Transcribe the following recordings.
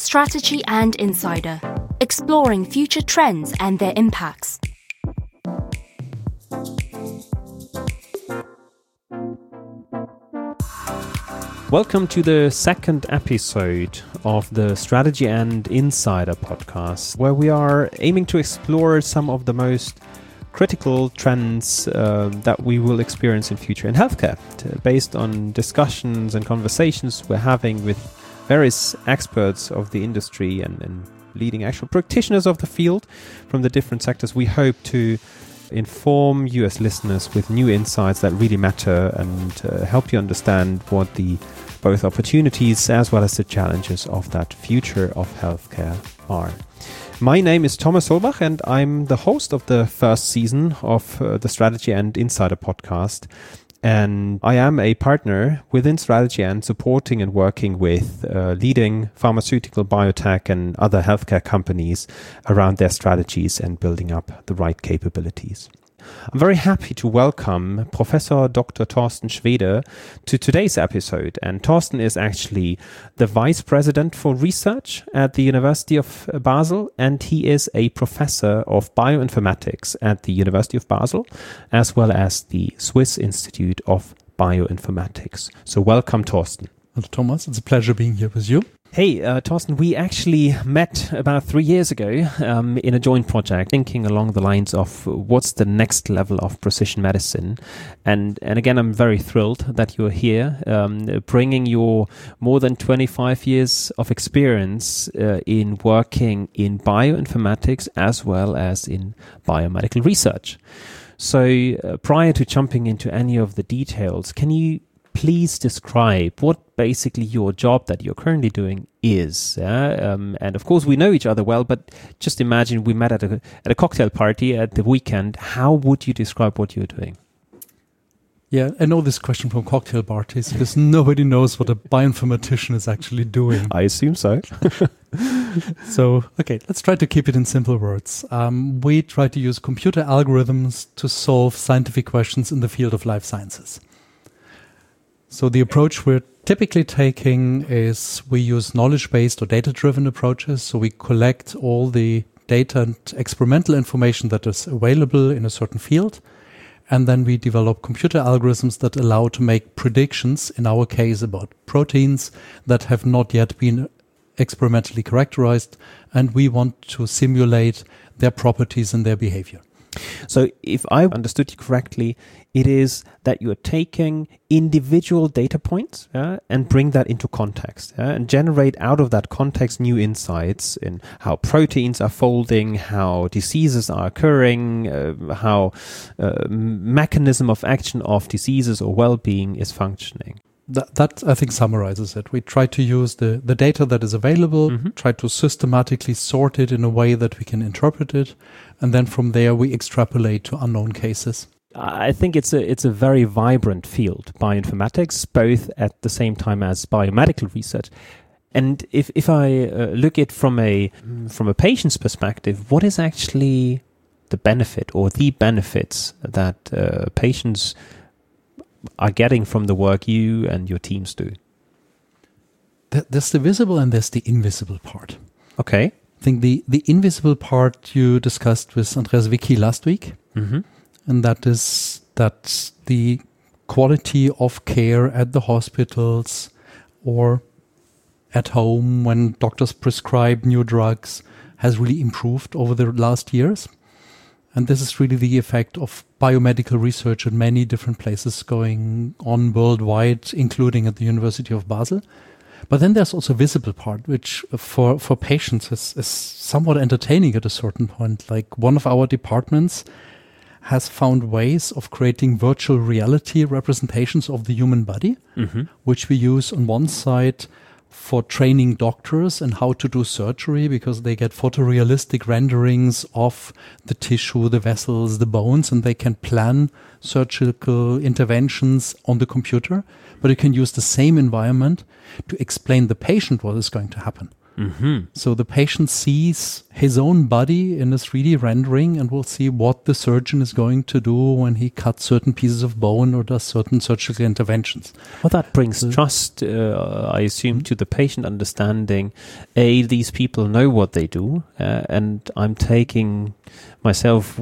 Strategy and Insider, exploring future trends and their impacts. Welcome to the second episode of the Strategy and Insider podcast, where we are aiming to explore some of the most critical trends that we will experience in future in healthcare, based on discussions and conversations we're having with various experts of the industry and leading actual practitioners of the field from the different sectors. We hope to inform you as listeners with new insights that really matter and help you understand what the both opportunities as well as the challenges of that future of healthcare are. My name is Thomas Solbach and I'm the host of the first season of the Strategy and Insider podcast. And I am a partner within Strategy and supporting and working with leading pharmaceutical, biotech and other healthcare companies around their strategies and building up the right capabilities. I'm very happy to welcome Professor Dr. Thorsten Schwede to today's episode. And Thorsten is actually the Vice President for Research at the University of Basel, and he is a Professor of Bioinformatics at the University of Basel, as well as the Swiss Institute of Bioinformatics. So welcome, Thorsten. Well, Thomas, it's a pleasure being here with you. Hey, Thorsten, we actually met about 3 years ago in a joint project, thinking along the lines of what's the next level of precision medicine. And again, I'm very thrilled that you're here, bringing your more than 25 years of experience in working in bioinformatics as well as in biomedical research. So prior to jumping into any of the details, can you please describe what basically your job that you're currently doing is? And of course, we know each other well, but just imagine we met at a cocktail party at the weekend. How would you describe what you're doing? Yeah, I know this question from cocktail parties because nobody knows what a bioinformatician is actually doing. I assume so. So, okay, let's try to keep it in simple words. We try to use computer algorithms to solve scientific questions in the field of life sciences. So the approach we're typically taking is we use knowledge-based or data-driven approaches. So we collect all the data and experimental information that is available in a certain field. And then we develop computer algorithms that allow to make predictions, in our case, about proteins that have not yet been experimentally characterized. And we want to simulate their properties and their behavior. So if I understood you correctly, it is that you're taking individual data points and bring that into context and generate out of that context new insights in how proteins are folding, how diseases are occurring, how mechanism of action of diseases or well-being is functioning. That I think summarizes it. We try to use the data that is available, try to systematically sort it in a way that we can interpret it, and then from there we extrapolate to unknown cases. I think it's a very vibrant field, bioinformatics, both at the same time as biomedical research. And if I look at from a patient's perspective, what is actually the benefit or the benefits that patients are getting from the work you and your teams do? There's the visible and there's the invisible part. Okay. I think the invisible part you discussed with Andreas Wicki last week, and that is that the quality of care at the hospitals or at home when doctors prescribe new drugs has really improved over the last years. And this is really the effect of biomedical research in many different places going on worldwide, including at the University of Basel. But then there's also a visible part, which for patients is somewhat entertaining at a certain point. Like one of our departments has found ways of creating virtual reality representations of the human body, which we use on one side for training doctors and how to do surgery, because they get photorealistic renderings of the tissue, the vessels, the bones, and they can plan surgical interventions on the computer. But you can use the same environment to explain the patient what is going to happen. So the patient sees his own body in a 3D rendering and will see what the surgeon is going to do when he cuts certain pieces of bone or does certain surgical interventions. Well, that brings trust, I assume, to the patient, understanding, these people know what they do, and I'm taking myself,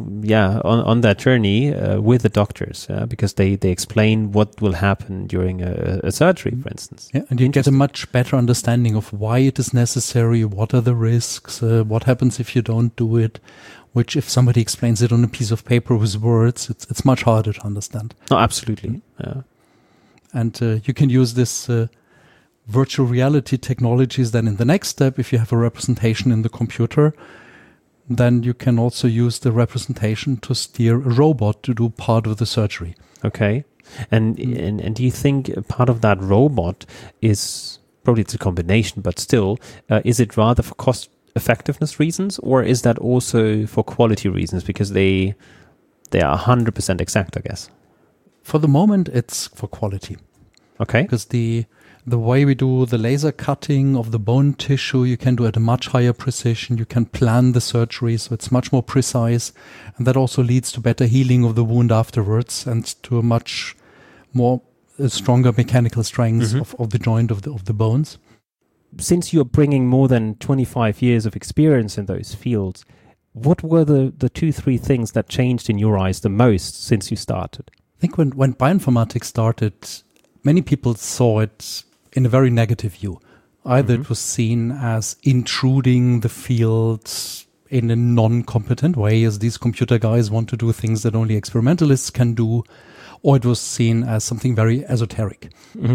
on that journey with the doctors, because they explain what will happen during a surgery, for instance. Yeah, and you get a much better understanding of why it is necessary, what are the risks, what happens if you don't do it, which if somebody explains it on a piece of paper with words, it's much harder to understand. Oh, absolutely. Yeah. And you can use this virtual reality technologies then in the next step. If you have a representation in the computer, then you can also use the representation to steer a robot to do part of the surgery. Okay. And do you think part of that robot is, probably it's a combination, but still, is it rather for cost effectiveness reasons, or is that also for quality reasons, because they are 100% exact, I guess? For the moment, it's for quality. Okay. Because the way we do the laser cutting of the bone tissue, you can do at a much higher precision. You can plan the surgery, so it's much more precise. And that also leads to better healing of the wound afterwards and to a much more stronger mechanical strength of the joint of the bones. Since you're bringing more than 25 years of experience in those fields, what were the 2-3 things that changed in your eyes the most since you started? I think when bioinformatics started, many people saw it in a very negative view. Either it was seen as intruding the field in a non-competent way, as these computer guys want to do things that only experimentalists can do, or it was seen as something very esoteric.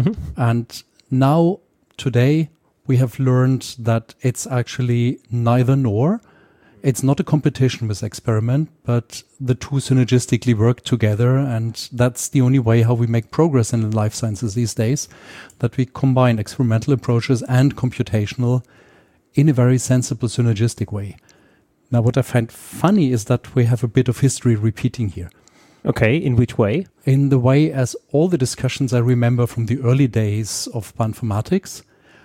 And now, today, we have learned that it's actually neither nor. It's not a competition with experiment, but the two synergistically work together, and that's the only way how we make progress in life sciences these days, that we combine experimental approaches and computational in a very sensible synergistic way. Now, what I find funny is that we have a bit of history repeating here. Okay, in which way? In the way as all the discussions I remember from the early days of bioinformatics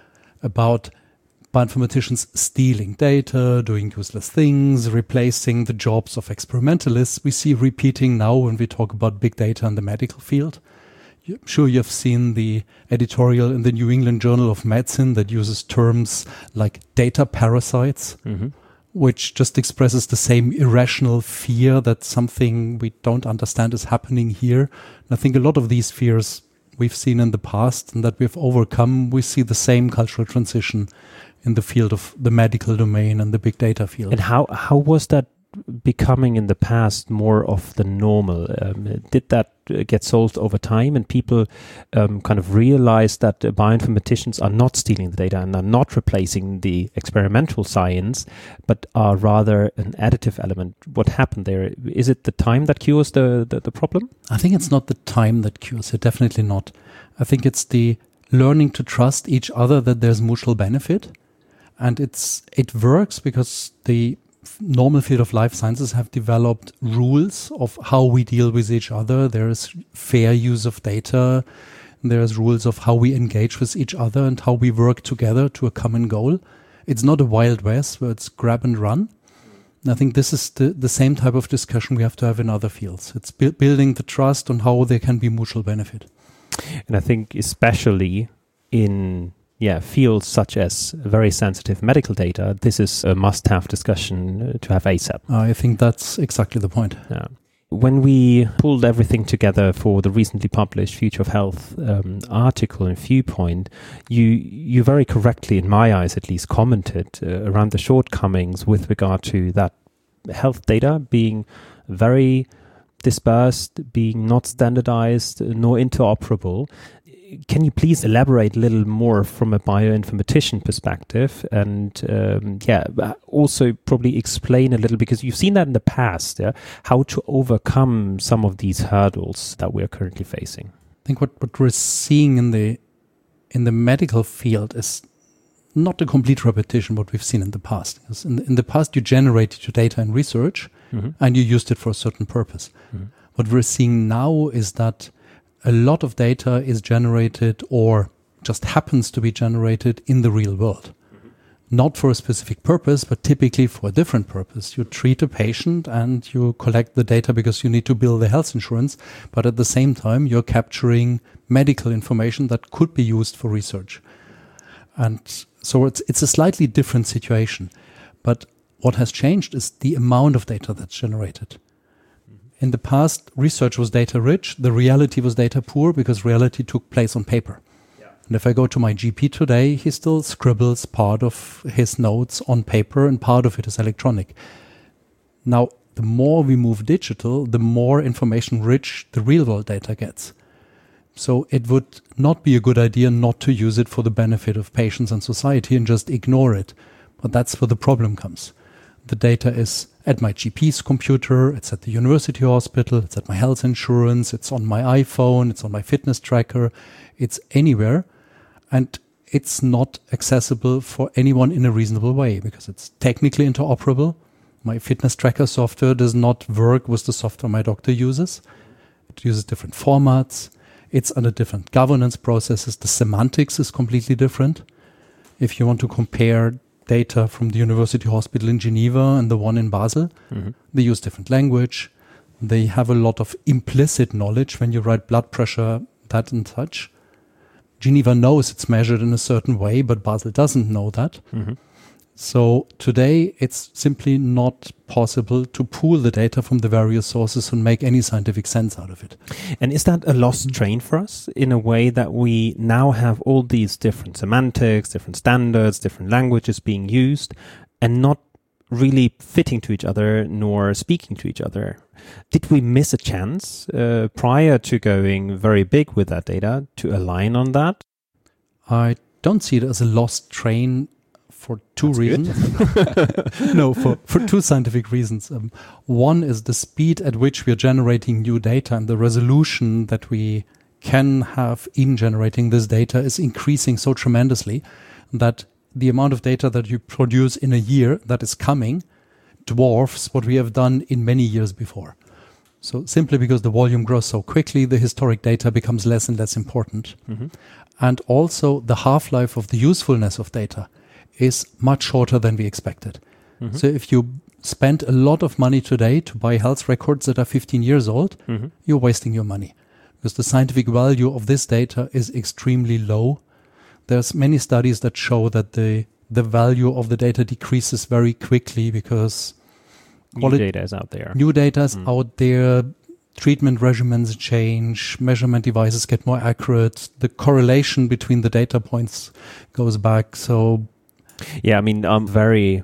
about bioinformaticians stealing data, doing useless things, replacing the jobs of experimentalists, we see repeating now when we talk about big data in the medical field. I'm sure you've seen the editorial in the New England Journal of Medicine that uses terms like data parasites, which just expresses the same irrational fear that something we don't understand is happening here. And I think a lot of these fears we've seen in the past and that we've overcome. We see the same cultural transition in the field of the medical domain and the big data field. And how was that becoming in the past more of the normal? Did that get solved over time, and people kind of realized that bioinformaticians are not stealing the data and are not replacing the experimental science, but are rather an additive element? What happened there? Is it the time that cures the problem? I think it's not the time that cures it, definitely not. I think it's the learning to trust each other, that there's mutual benefit. And it works because the normal field of life sciences have developed rules of how we deal with each other. There is fair use of data. There's rules of how we engage with each other and how we work together to a common goal. It's not a Wild West where it's grab and run. And I think this is the same type of discussion we have to have in other fields. It's building the trust on how there can be mutual benefit. And I think especially in fields such as very sensitive medical data, this is a must-have discussion to have ASAP. I think that's exactly the point. Yeah. When we pulled everything together for the recently published Future of Health article in Viewpoint, you very correctly, in my eyes at least, commented around the shortcomings with regard to that health data being very dispersed, being not standardized, nor interoperable. Can you please elaborate a little more from a bioinformatician perspective, and also probably explain a little, because you've seen that in the past, how to overcome some of these hurdles that we're currently facing? I think what we're seeing in the medical field is not a complete repetition of what we've seen in the past. Because in the past, you generated your data in research and you used it for a certain purpose. What we're seeing now is that a lot of data is generated or just happens to be generated in the real world. not for a specific purpose, but typically for a different purpose. You treat a patient and you collect the data because you need to bill the health insurance, but at the same time, you're capturing medical information that could be used for research. And so it's a slightly different situation. But what has changed is the amount of data that's generated. In the past, research was data rich. The reality was data poor because reality took place on paper. And if I go to my GP today, he still scribbles part of his notes on paper and part of it is electronic. Now, the more we move digital, the more information rich the real world data gets. So it would not be a good idea not to use it for the benefit of patients and society and just ignore it. But that's where the problem comes. The data is at my GP's computer, it's at the university hospital, it's at my health insurance, it's on my iPhone, it's on my fitness tracker, it's anywhere. And it's not accessible for anyone in a reasonable way because it's technically interoperable. My fitness tracker software does not work with the software my doctor uses. It uses different formats. It's under different governance processes. The semantics is completely different. If you want to compare data from the University Hospital in Geneva and the one in Basel, they use different language. They have a lot of implicit knowledge when you write blood pressure, that and such. Geneva knows it's measured in a certain way, but Basel doesn't know that. So today it's simply not possible to pool the data from the various sources and make any scientific sense out of it. And is that a lost train for us in a way that we now have all these different semantics, different standards, different languages being used and not really fitting to each other nor speaking to each other? Did we miss a chance prior to going very big with that data to align on that? I don't see it as a lost train for two reasons. No, for two scientific reasons. One is the speed at which we are generating new data and the resolution that we can have in generating this data is increasing so tremendously that the amount of data that you produce in a year that is coming dwarfs what we have done in many years before. So simply because the volume grows so quickly, the historic data becomes less and less important. And also the half-life of the usefulness of data is much shorter than we expected. So if you spend a lot of money today to buy health records that are 15 years old, you're wasting your money because the scientific value of this data is extremely low. There's many studies that show that the value of the data decreases very quickly because new data is out there. New data is out there. Treatment regimens change. Measurement devices get more accurate. The correlation between the data points goes back. So, yeah, I mean, I'm very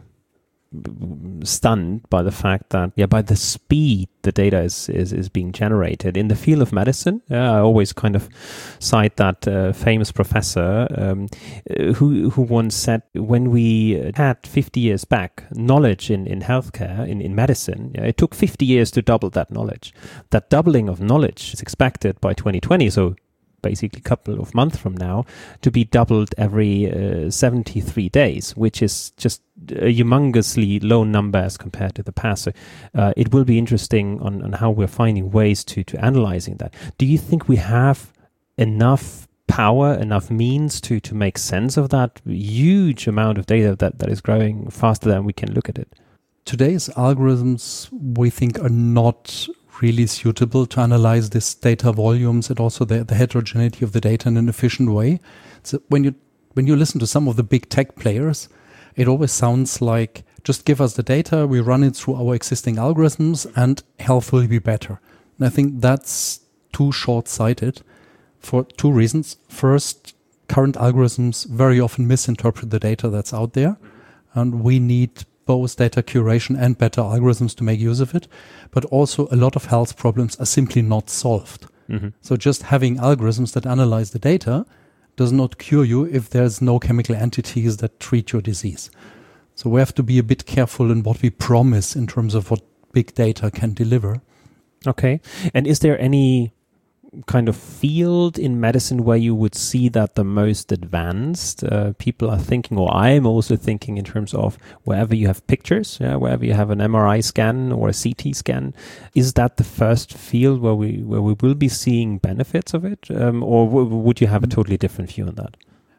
stunned by the fact that, by the speed the data is being generated. In the field of medicine, I always kind of cite that famous professor who once said, when we had 50 years back knowledge in healthcare, in medicine, it took 50 years to double that knowledge. That doubling of knowledge is expected by 2020, so basically a couple of months from now, to be doubled every 73 days, which is just a humongously low number as compared to the past. So it will be interesting on how we're finding ways to analyzing that. Do you think we have enough power, enough means to make sense of that huge amount of data that is growing faster than we can look at it? Today's algorithms, we think, are not really suitable to analyze this data volumes and also the heterogeneity of the data in an efficient way. So when you listen to some of the big tech players, it always sounds like, just give us the data, we run it through our existing algorithms and health will be better. And I think that's too short-sighted for two reasons. First, current algorithms very often misinterpret the data that's out there, and we need both data curation and better algorithms to make use of it. But also a lot of health problems are simply not solved. So just having algorithms that analyze the data does not cure you if there's no chemical entities that treat your disease. So we have to be a bit careful in what we promise in terms of what big data can deliver. Okay. And is there any kind of field in medicine where you would see that the most advanced people are thinking, or I'm also thinking in terms of wherever you have pictures, wherever you have an MRI scan or a CT scan, is that the first field where we will be seeing benefits of it, or would you have a totally different view on that?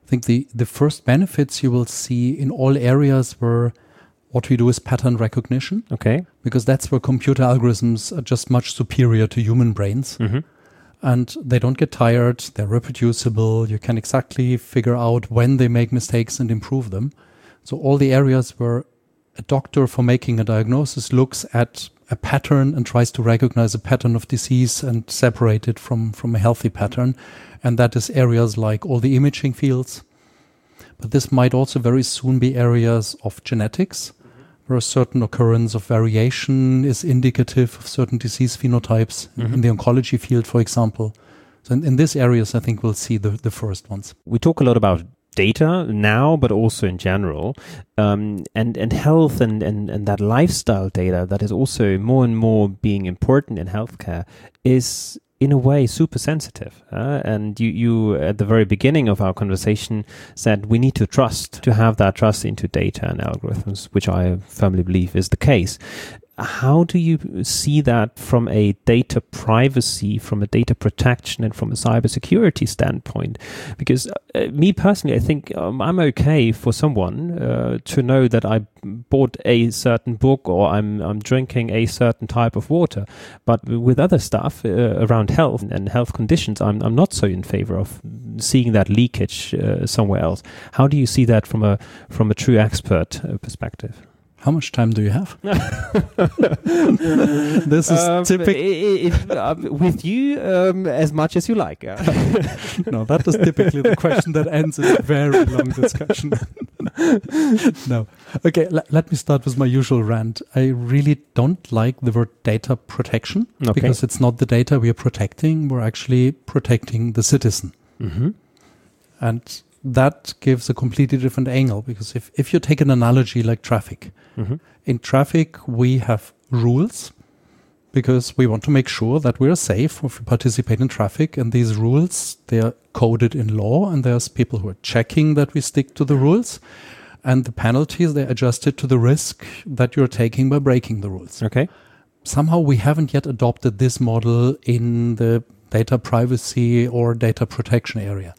I think the first benefits you will see in all areas where what we do is pattern recognition. Okay. Because that's where computer algorithms are just much superior to human brains. Mm-hmm. And they don't get tired. They're reproducible. You can exactly figure out when they make mistakes and improve them. So all the areas where a doctor for making a diagnosis looks at a pattern and tries to recognize a pattern of disease and separate it from a healthy pattern. And that is areas like all the imaging fields. But this might also very soon be areas of genetics, where a certain occurrence of variation is indicative of certain disease phenotypes in the oncology field, for example. So in these areas, I think we'll see the first ones. We talk a lot about data now, but also in general, and health and that lifestyle data that is also more and more being important in healthcare is in a way super sensitive. And you at the very beginning of our conversation said we need to have that trust into data and algorithms, which I firmly believe is the case. How do you see that from a data privacy, from a data protection, and from a cybersecurity standpoint? Because me personally, I think I'm okay for someone to know that I bought a certain book or I'm drinking a certain type of water. But with other stuff around health and health conditions, I'm not so in favor of seeing that leakage somewhere else. How do you see that from a true expert perspective? How much time do you have? This is typical. With you, as much as you like. No, that is typically the question that ends in a very long discussion. No. Okay, let me start with my usual rant. I really don't like the word data protection because it's not the data we are protecting. We're actually protecting the citizen. Mm-hmm. And that gives a completely different angle, because if you take an analogy like traffic, in traffic we have rules because we want to make sure that we are safe if we participate in traffic, and these rules, they are coded in law, and there's people who are checking that we stick to the rules, and the penalties, they're adjusted to the risk that you're taking by breaking the rules. Okay. Somehow we haven't yet adopted this model in the data privacy or data protection area.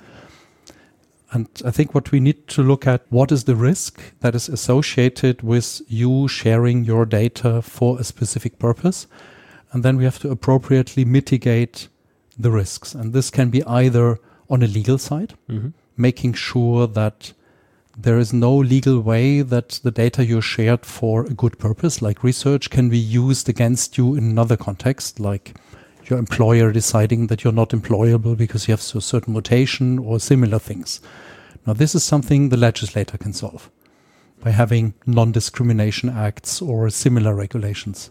And I think what we need to look at, what is the risk that is associated with you sharing your data for a specific purpose? And then we have to appropriately mitigate the risks. And this can be either on a legal side, making sure that there is no legal way that the data you shared for a good purpose, like research, can be used against you in another context, like your employer deciding that you're not employable because you have a certain mutation or similar things. Now, this is something the legislator can solve by having non-discrimination acts or similar regulations.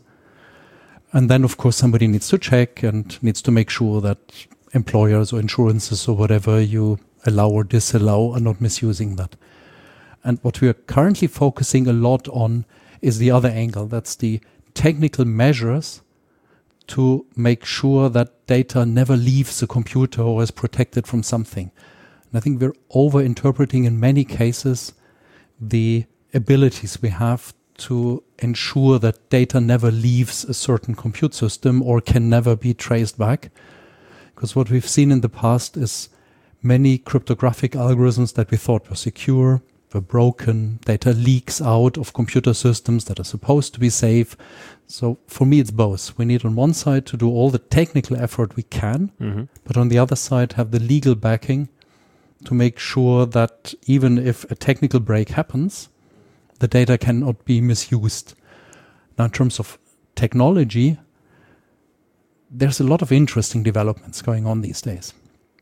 And then, of course, somebody needs to check and needs to make sure that employers or insurances or whatever you allow or disallow are not misusing that. And what we are currently focusing a lot on is the other angle. That's the technical measures to make sure that data never leaves the computer or is protected from something. And I think we're over-interpreting in many cases the abilities we have to ensure that data never leaves a certain compute system or can never be traced back. Because what we've seen in the past is many cryptographic algorithms that we thought were secure were broken. Data leaks out of computer systems that are supposed to be safe. So for me, it's both. We need on one side to do all the technical effort we can, but on the other side have the legal backing to make sure that even if a technical break happens, the data cannot be misused. Now, in terms of technology, there's a lot of interesting developments going on these days.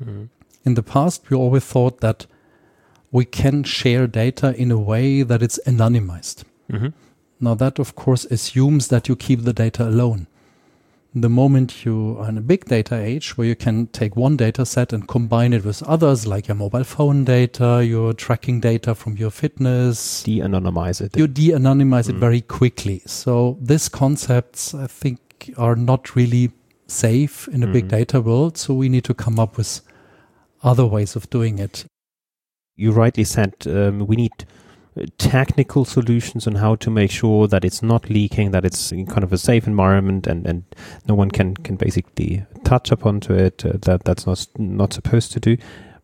In the past, we always thought that we can share data in a way that it's anonymized. Now, that, of course, assumes that you keep the data alone. The moment you are in a big data age where you can take one data set and combine it with others, like your mobile phone data, your tracking data from your fitness. De-anonymize it. You de-anonymize it very quickly. So these concepts, I think, are not really safe in a big data world. So we need to come up with other ways of doing it. You rightly said we need technical solutions on how to make sure that it's not leaking, that it's in kind of a safe environment, and no one can basically touch upon to it. That's not supposed to do.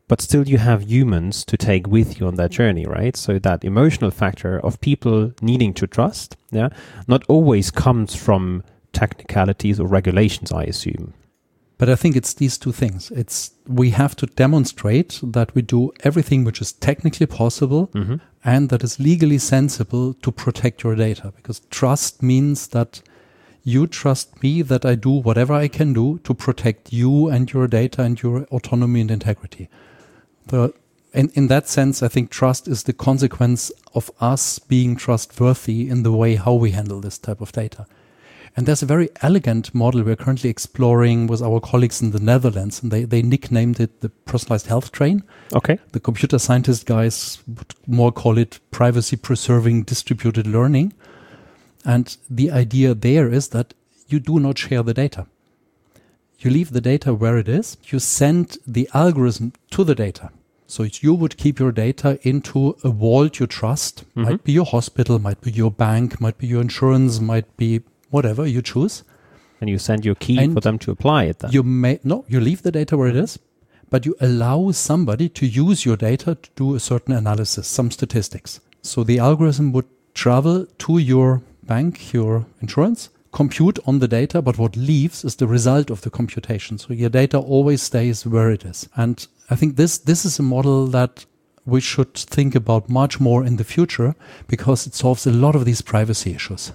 but still you have humans to take with you on that journey, right? So that emotional factor of people needing to trust, not always comes from technicalities or regulations, I assume. But I think it's these two things. We have to demonstrate that we do everything which is technically possible and that is legally sensible to protect your data. Because trust means that you trust me that I do whatever I can do to protect you and your data and your autonomy and integrity. In that sense, I think trust is the consequence of us being trustworthy in the way how we handle this type of data. And there's a very elegant model we're currently exploring with our colleagues in the Netherlands, and they nicknamed it the personalized health train. Okay. The computer scientist guys would more call it privacy-preserving distributed learning. And the idea there is that you do not share the data. You leave the data where it is. You send the algorithm to the data. So you would keep your data into a vault you trust. Might be your hospital, might be your bank, might be your insurance, might be whatever you choose. And you send your key for them to apply it then. You leave the data where it is, but you allow somebody to use your data to do a certain analysis, some statistics. So the algorithm would travel to your bank, your insurance, compute on the data, but what leaves is the result of the computation. So your data always stays where it is. And I think this is a model that we should think about much more in the future because it solves a lot of these privacy issues.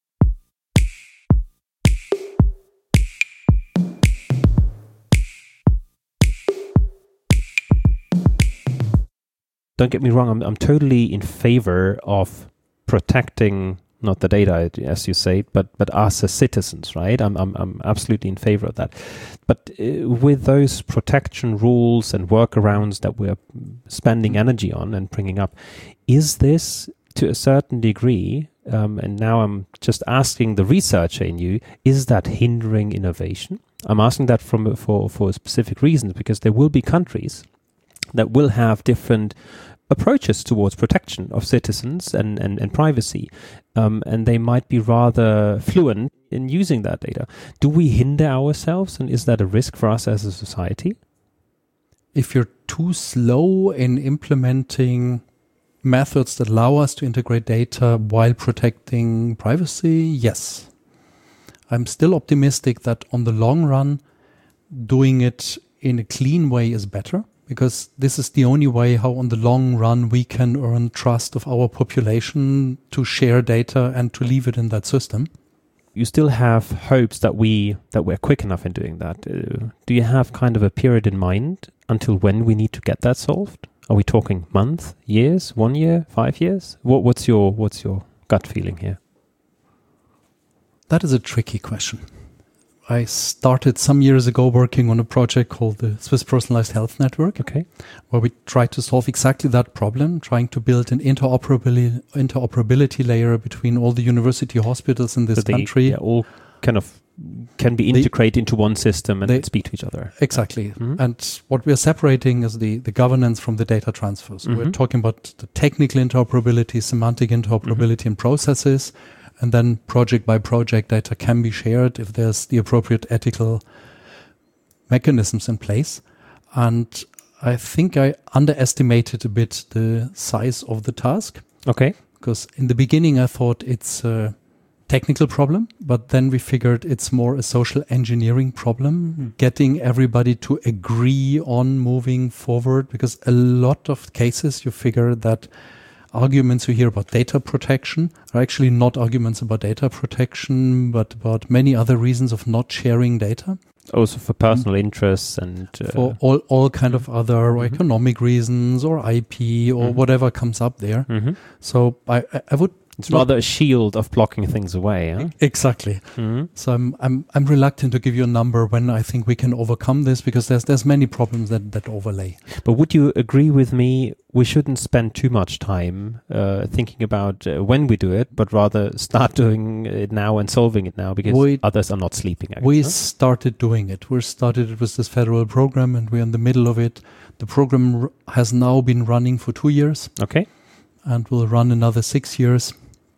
Don't get me wrong, I'm totally in favor of protecting not the data, as you say, but us as citizens, right? I'm absolutely in favor of that. But with those protection rules and workarounds that we're spending energy on and bringing up, is this to a certain degree, and now I'm just asking the researcher in you, is that hindering innovation? I'm asking that for specific reasons, because there will be countries that will have different approaches towards protection of citizens and privacy, and they might be rather fluent in using that data. Do we hinder ourselves, and is that a risk for us as a society? If you're too slow in implementing methods that allow us to integrate data while protecting privacy, yes. I'm still optimistic that on the long run, doing it in a clean way is better. Because this is the only way how on the long run we can earn trust of our population to share data and to leave it in that system. You still have hopes that we're quick enough in doing that. Do you have kind of a period in mind until when we need to get that solved? Are we talking months, years, 1 year, 5 years? What's your gut feeling here? That is a tricky question. I started some years ago working on a project called the Swiss Personalized Health Network, where we tried to solve exactly that problem, trying to build an interoperability layer between all the university hospitals in this country. All kind of can be integrated into one system and speak to each other. Exactly. And what we are separating is the governance from the data transfer. So we're talking about the technical interoperability, semantic interoperability and processes. And then project by project data can be shared if there's the appropriate ethical mechanisms in place. And I think I underestimated a bit the size of the task. Okay. Because in the beginning I thought it's a technical problem, but then we figured it's more a social engineering problem, getting everybody to agree on moving forward. Because a lot of cases you figure that arguments you hear about data protection are actually not arguments about data protection, but about many other reasons of not sharing data. Also for personal interests and for all kind of other economic reasons or IP or whatever comes up there. So I would. It's rather a shield of blocking things away. Huh? Exactly. So I'm reluctant to give you a number when I think we can overcome this, because there's many problems that overlay. But would you agree with me? We shouldn't spend too much time thinking about when we do it, but rather start doing it now and solving it now, because others are not sleeping. We started doing it. We started it with this federal program, and we're in the middle of it. The program has now been running for 2 years. Okay. And will run another 6 years.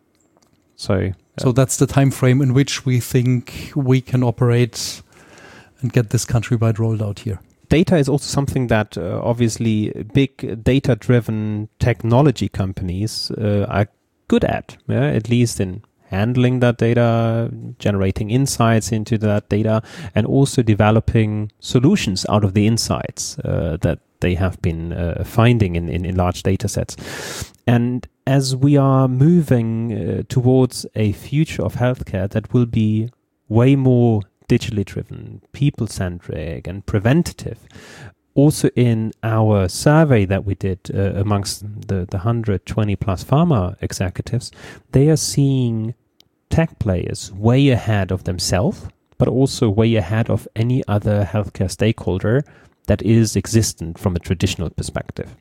So that's the time frame in which we think we can operate and get this countrywide rolled out here. data is also something that obviously big data-driven technology companies are good at, at least in handling that data, generating insights into that data, and also developing solutions out of the insights that they have been finding in large data sets. And as we are moving towards a future of healthcare that will be way more digitally driven, people-centric and preventative, also in our survey that we did amongst the 120 plus pharma executives, they are seeing tech players way ahead of themselves, but also way ahead of any other healthcare stakeholder that is existent from a traditional perspective.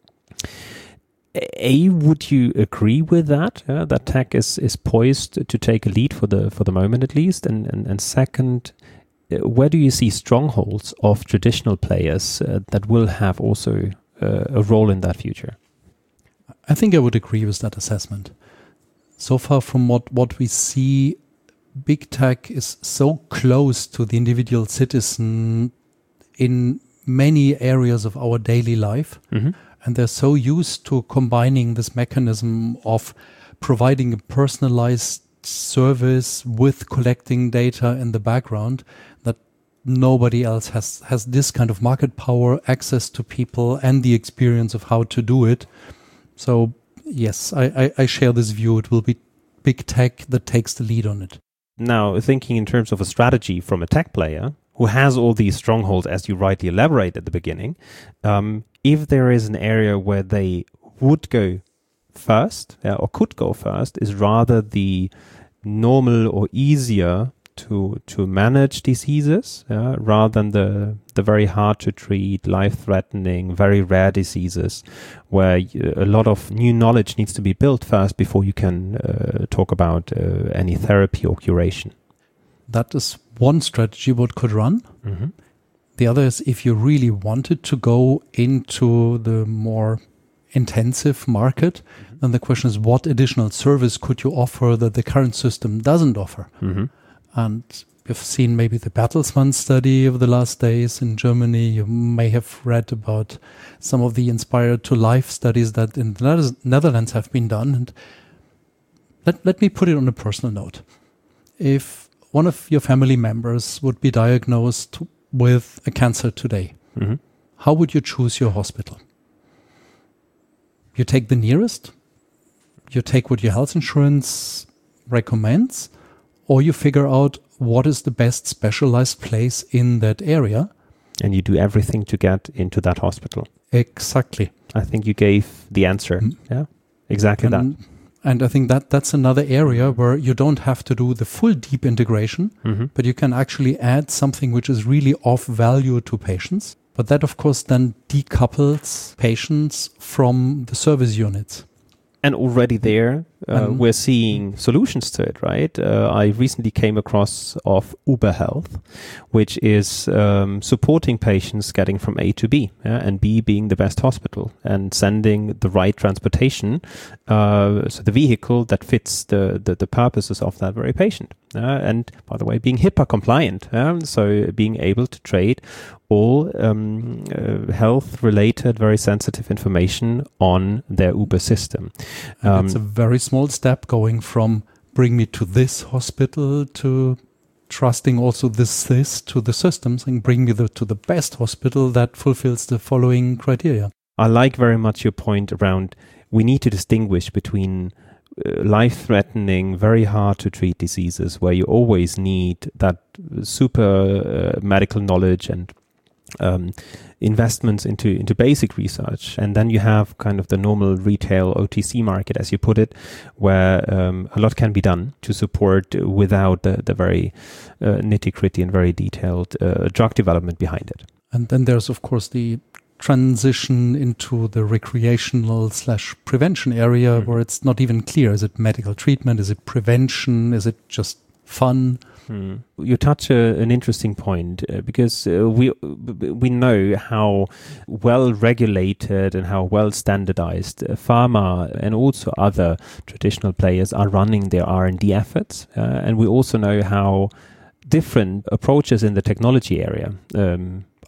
Would you agree with that? That tech is poised to take a lead for the moment at least? And second, where do you see strongholds of traditional players that will have also a role in that future? I think I would agree with that assessment. So far from what we see, big tech is so close to the individual citizen in many areas of our daily life. Mm-hmm. And they're so used to combining this mechanism of providing a personalized service with collecting data in the background that nobody else has this kind of market power, access to people, and the experience of how to do it. So yes, I share this view. It will be big tech that takes the lead on it. Now, thinking in terms of a strategy from a tech player who has all these strongholds, as you rightly elaborate at the beginning, if there is an area where they would go first or could go first, is rather the normal or easier to manage diseases rather than the very hard to treat, life-threatening, very rare diseases where a lot of new knowledge needs to be built first before you can talk about any therapy or curation. That is one strategy what could run. Mm-hmm. The other is if you really wanted to go into the more intensive market, mm-hmm. then the question is what additional service could you offer that the current system doesn't offer? Mm-hmm. And you've seen maybe the Bertelsmann study of the last days in Germany. You may have read about some of the Inspired to Life studies that in the Netherlands have been done. And let me put it on a personal note. If one of your family members would be diagnosed with a cancer today, mm-hmm. how would you choose your hospital? You take the nearest, you take what your health insurance recommends, or you figure out what is the best specialized place in that area. And you do everything to get into that hospital. Exactly. I think you gave the answer. Mm-hmm. Yeah, exactly that. And I think that's another area where you don't have to do the full deep integration, mm-hmm. but you can actually add something which is really of value to patients. But that, of course, then decouples patients from the service units. And already there, we're seeing solutions to it, right? I recently came across of Uber Health, which is supporting patients getting from A to B, and B being the best hospital and sending the right transportation, so the vehicle that fits the purposes of that very patient. And by the way, being HIPAA compliant, so being able to trade all health-related, very sensitive information on their Uber system. It's a very small step going from bring me to this hospital to trusting also this to the systems and bring me to the best hospital that fulfills the following criteria. I like very much your point around we need to distinguish between life-threatening, very hard-to-treat diseases where you always need that super medical knowledge and investments into basic research, and then you have kind of the normal retail OTC market, as you put it, where a lot can be done to support without the very nitty-gritty and very detailed drug development behind it. And then there's, of course, the transition into the recreational/prevention area, mm-hmm. where it's not even clear. Is it medical treatment? Is it prevention? Is it just fun? You touch an interesting point because we know how well regulated and how well standardized pharma and also other traditional players are running their R&D efforts, and we also know how different approaches in the technology area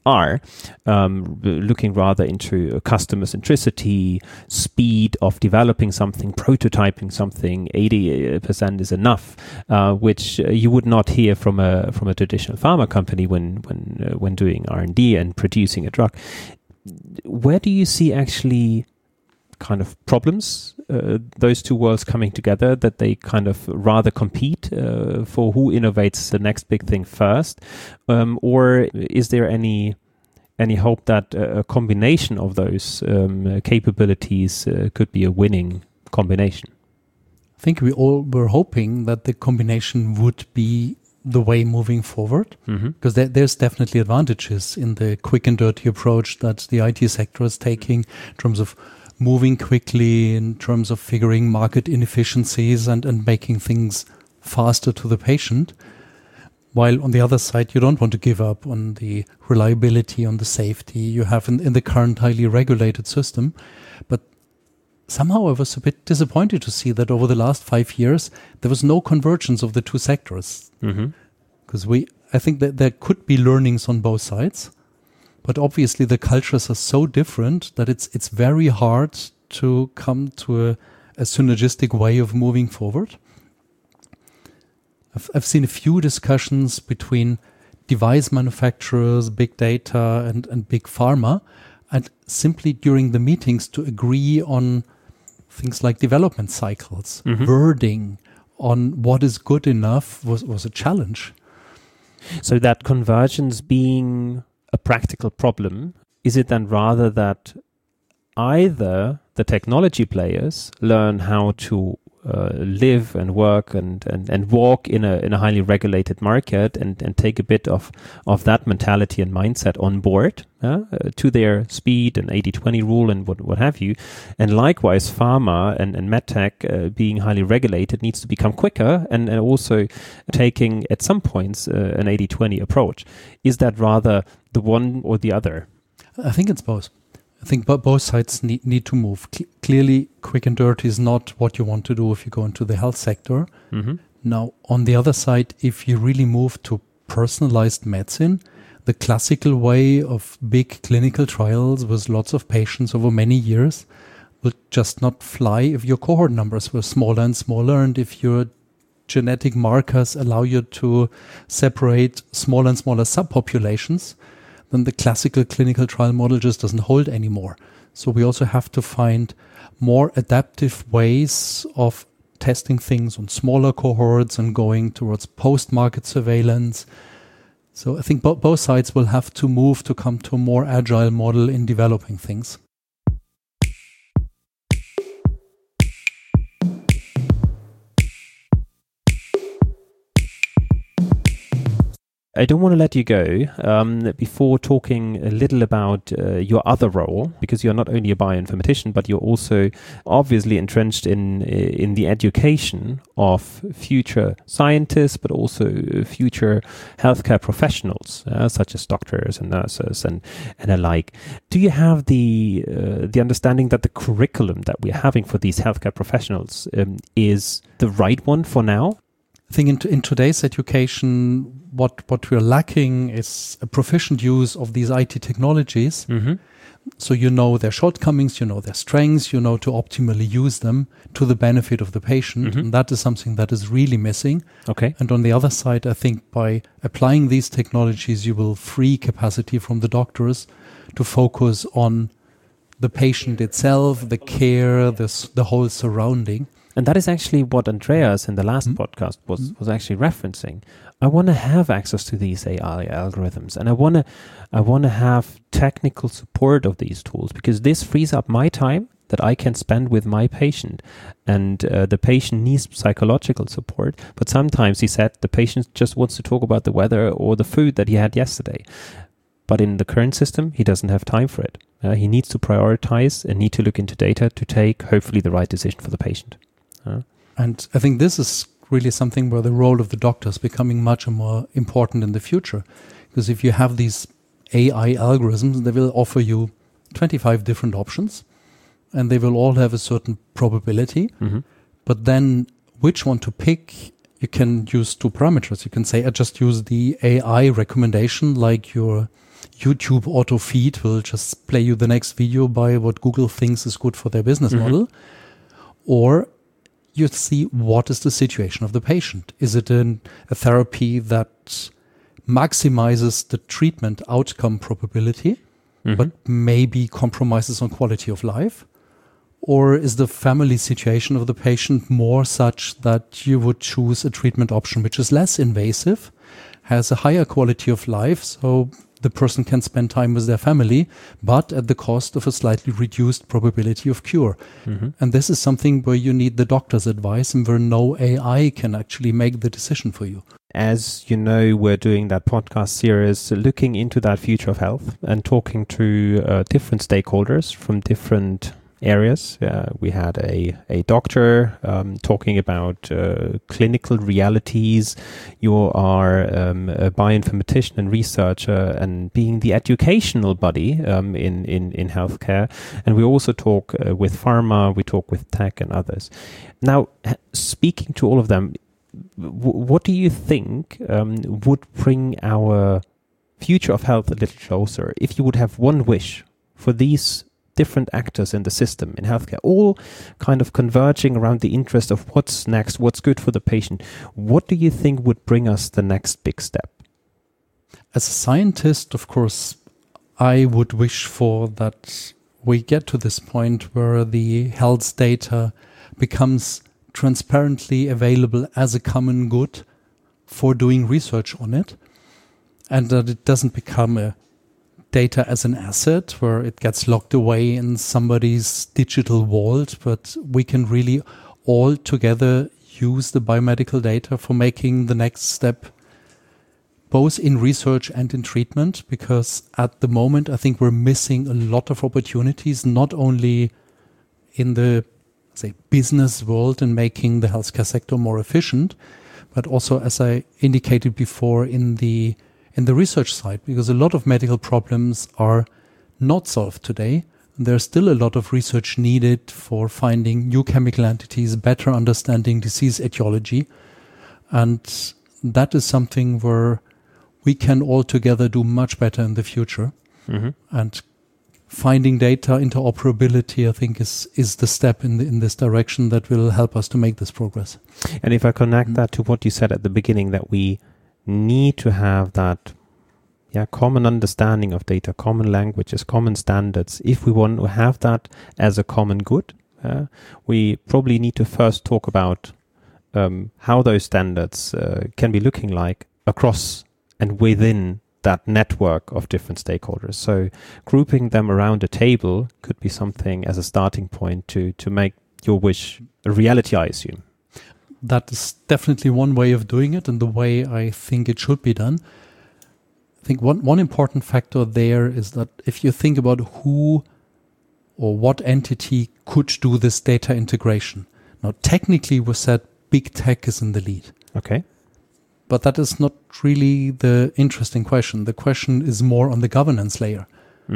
are looking rather into customer centricity, speed of developing something, prototyping something. 80% is enough, which you would not hear from a traditional pharma company when doing R&D and producing a drug. Where do you see actually kind of problems, those two worlds coming together, that they kind of rather compete for who innovates the next big thing first? Or is there any hope that a combination of those capabilities could be a winning combination? I think we all were hoping that the combination would be the way moving forward, because there's definitely advantages in the quick and dirty approach that the IT sector is taking in terms of moving quickly, in terms of figuring market inefficiencies and making things faster to the patient. While on the other side, you don't want to give up on the reliability, on the safety you have in the current highly regulated system. But somehow I was a bit disappointed to see that over the last 5 years, there was no convergence of the two sectors. Because I think that there could be learnings on both sides, but obviously the cultures are so different that it's very hard to come to a synergistic way of moving forward. I've seen a few discussions between device manufacturers, big data, and big pharma, and simply during the meetings to agree on things like development cycles, wording on what is good enough was a challenge. So that convergence being a practical problem, is it then rather that either the technology players learn how to live and work and walk in a highly regulated market and take a bit of that mentality and mindset on board to their speed and 80-20 rule and what have you. And likewise, pharma and medtech being highly regulated needs to become quicker and also taking at some points an 80-20 approach. Is that rather the one or the other? I think it's both. I think both sides need to move. Clearly, quick and dirty is not what you want to do if you go into the health sector. Now, on the other side, if you really move to personalized medicine, the classical way of big clinical trials with lots of patients over many years will just not fly if your cohort numbers were smaller and smaller, and if your genetic markers allow you to separate smaller and smaller subpopulations, then the classical clinical trial model just doesn't hold anymore. So we also have to find more adaptive ways of testing things on smaller cohorts and going towards post-market surveillance. So I think both sides will have to move to come to a more agile model in developing things. I don't want to let you go before talking a little about your other role, because you're not only a bioinformatician, but you're also obviously entrenched in the education of future scientists, but also future healthcare professionals, such as doctors and nurses and alike. Do you have the understanding that the curriculum that we're having for these healthcare professionals is the right one for now? I think in today's education, what we're lacking is a proficient use of these IT technologies. So you know their shortcomings, you know their strengths, you know to optimally use them to the benefit of the patient. And that is something that is really missing. Okay. And on the other side, I think by applying these technologies, you will free capacity from the doctors to focus on the patient itself, the care, the whole surrounding. And that is actually what Andreas in the last podcast was actually referencing. I want to have access to these AI algorithms, and I want to have technical support of these tools, because this frees up my time that I can spend with my patient. And the patient needs psychological support, but sometimes, he said, the patient just wants to talk about the weather or the food that he had yesterday. But in the current system, he doesn't have time for it. He needs to prioritize and need to look into data to take, hopefully, the right decision for the patient. And I think this is really something where the role of the doctor is becoming much more important in the future. Because if you have these AI algorithms, they will offer you 25 different options, and they will all have a certain probability. But then which one to pick, you can use two parameters. You can say, I just use the AI recommendation, like your YouTube auto feed will just play you the next video by what Google thinks is good for their business model. Or you see what is the situation of the patient. Is it a therapy that maximizes the treatment outcome probability, but maybe compromises on quality of life? Or is the family situation of the patient more such that you would choose a treatment option which is less invasive, has a higher quality of life, so the person can spend time with their family, but at the cost of a slightly reduced probability of cure? And this is something where you need the doctor's advice and where no AI can actually make the decision for you. As you know, we're doing that podcast series looking into that future of health and talking to different stakeholders from different areas. We had a doctor talking about clinical realities. You are a bioinformatician and researcher and being the educational body in healthcare. And we also talk with pharma, we talk with tech and others. Now, speaking to all of them, what do you think would bring our future of health a little closer? If you would have one wish for these different actors in the system, in healthcare, all kind of converging around the interest of what's next, what's good for the patient, what do you think would bring us the next big step? As a scientist, of course, I would wish for that we get to this point where the health data becomes transparently available as a common good for doing research on it, and that it doesn't become a data as an asset where it gets locked away in somebody's digital vault, but we can really all together use the biomedical data for making the next step, both in research and in treatment, because at the moment I think we're missing a lot of opportunities, not only in the business world and making the healthcare sector more efficient, but also, as I indicated before, in the research side, because a lot of medical problems are not solved today. There's still a lot of research needed for finding new chemical entities, better understanding disease etiology. And that is something where we can all together do much better in the future. And finding data interoperability, I think, is the step in this direction that will help us to make this progress. And if I connect that to what you said at the beginning, that we need to have that common understanding of data, common languages, common standards. If we want to have that as a common good, we probably need to first talk about how those standards can be looking like across and within that network of different stakeholders. So grouping them around a table could be something as a starting point to make your wish a reality, I assume. That is definitely one way of doing it and the way I think it should be done. I think one important factor there is that if you think about who or what entity could do this data integration. Now, technically, we said big tech is in the lead. Okay. But that is not really the interesting question. The question is more on the governance layer.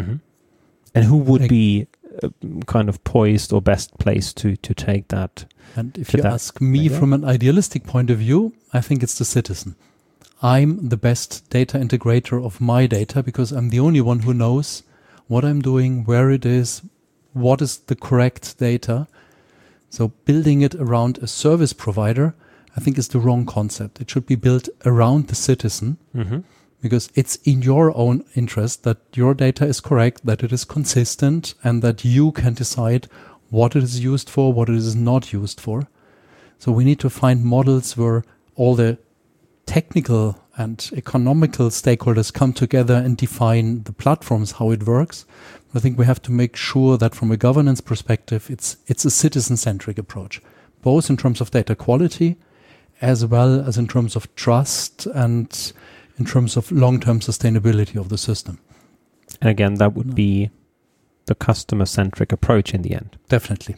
And who would be kind of poised or best placed to take that? And if you ask me from an idealistic point of view, I think it's the citizen. I'm the best data integrator of my data because I'm the only one who knows what I'm doing, where it is, what is the correct data. So building it around a service provider, I think, is the wrong concept. It should be built around the citizen because it's in your own interest that your data is correct, that it is consistent, and that you can decide what it is used for, what it is not used for. So we need to find models where all the technical and economical stakeholders come together and define the platforms, how it works. I think we have to make sure that from a governance perspective, it's a citizen-centric approach, both in terms of data quality, as well as in terms of trust and in terms of long-term sustainability of the system. And again, that would be the customer-centric approach in the end. Definitely.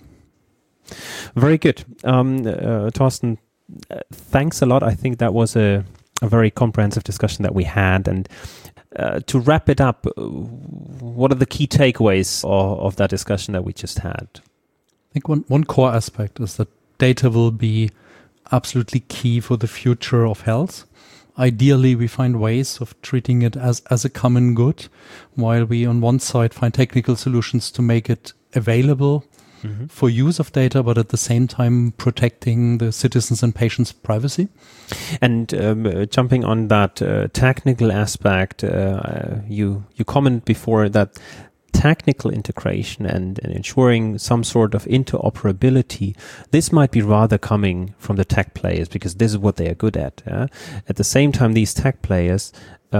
Very good. Thorsten, thanks a lot. I think that was a very comprehensive discussion that we had. And to wrap it up, what are the key takeaways of that discussion that we just had? I think one core aspect is that data will be absolutely key for the future of health. ideally we find ways of treating it as a common good, while we on one side find technical solutions to make it available for use of data, but at the same time protecting the citizens' and patients' privacy. And jumping on that technical aspect, you commented before that technical integration and ensuring some sort of interoperability, this might be rather coming from the tech players because this is what they are good at. At the same time, these tech players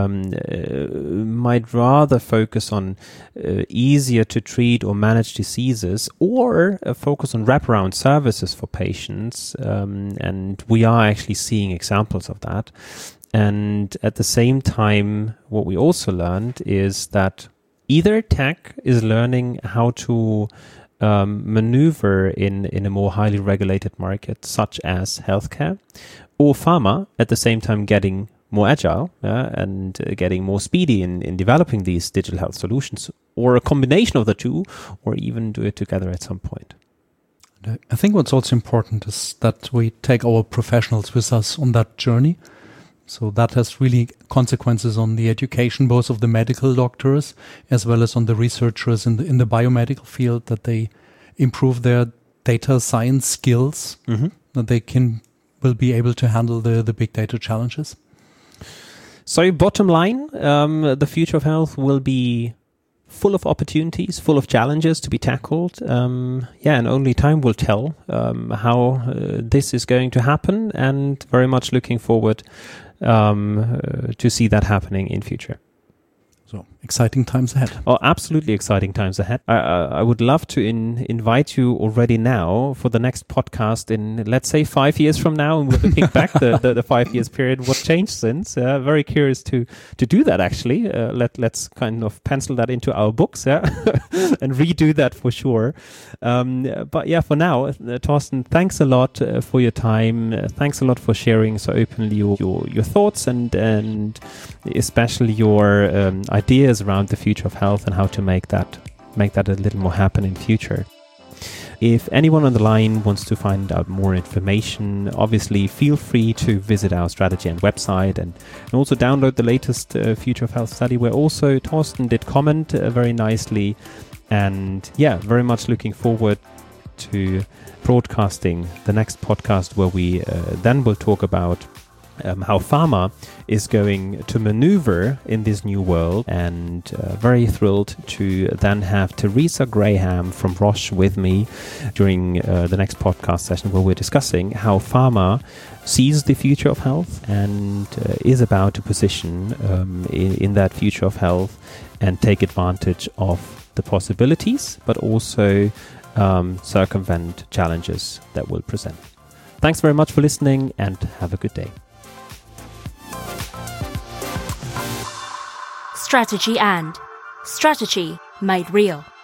might rather focus on easier to treat or manage diseases, or focus on wraparound services for patients. And we are actually seeing examples of that. And at the same time, what we also learned is that either tech is learning how to maneuver in a more highly regulated market, such as healthcare, or pharma at the same time getting more agile and getting more speedy in developing these digital health solutions, or a combination of the two, or even do it together at some point. I think what's also important is that we take our professionals with us on that journey. So that has really consequences on the education, both of the medical doctors as well as on the researchers in the biomedical field, that they improve their data science skills, that they will be able to handle the big data challenges. So bottom line, the future of health will be full of opportunities, full of challenges to be tackled. And only time will tell how this is going to happen, and very much looking forward to see that happening in future. So exciting times ahead. Oh, absolutely exciting times ahead. I would love to invite you already now for the next podcast in, let's say, 5 years from now, and we'll looking back the 5 years period, what changed since. Very curious to do that, actually. Let's kind of pencil that into our books and redo that for sure. But yeah, for now, Thorsten, thanks a lot for your time. Thanks a lot for sharing so openly your thoughts and especially your ideas around the future of health and how to make that a little more happen in future. If anyone on the line wants to find out more information, obviously feel free to visit our strategy and website and also download the latest Future of Health study, where also Thorsten did comment very nicely. And yeah, very much looking forward to broadcasting the next podcast, where we then will talk about how pharma is going to maneuver in this new world, and very thrilled to then have Teresa Graham from Roche with me during the next podcast session, where we're discussing how pharma sees the future of health and is about to position in that future of health and take advantage of the possibilities, but also circumvent challenges that will present. Thanks very much for listening, and have a good day. Strategy made real.